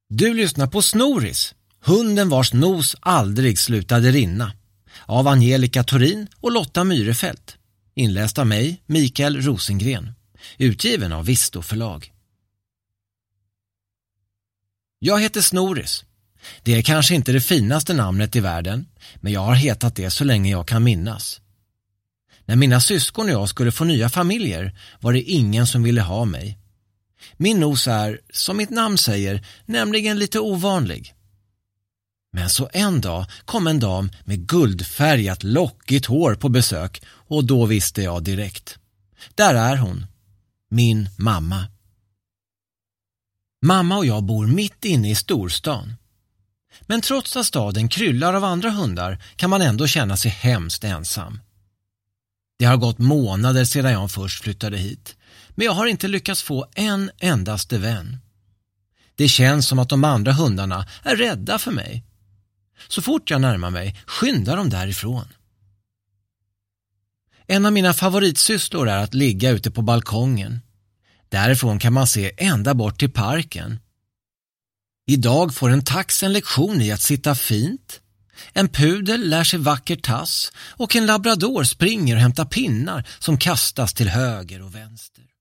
Du lyssnar på Snoris, hunden vars nos aldrig slutade rinna, av Angelica Torin och Lotta Myrefelt. Inläst av mig, Mikael Rosengren. Utgiven av Visto förlag. Jag heter Snoris. Det är kanske inte det finaste namnet i världen, men jag har hetat det så länge jag kan minnas. När mina syskon och jag skulle få nya familjer var det ingen som ville ha mig. Min nos är, som mitt namn säger, nämligen lite ovanlig. Men så en dag kom en dam med guldfärgat lockigt hår på besök och då visste jag direkt. Där är hon, min mamma. Mamma och jag bor mitt inne i storstan. Men trots att staden kryllar av andra hundar kan man ändå känna sig hemskt ensam. Det har gått månader sedan jag först flyttade hit, men jag har inte lyckats få en endaste vän. Det känns som att de andra hundarna är rädda för mig. Så fort jag närmar mig skyndar de därifrån. En av mina favoritsysslor är att ligga ute på balkongen. Därifrån kan man se ända bort till parken. Idag får en tax en lektion i att sitta fint. En pudel lär sig vacker tass och en labrador springer och hämtar pinnar som kastas till höger och vänster.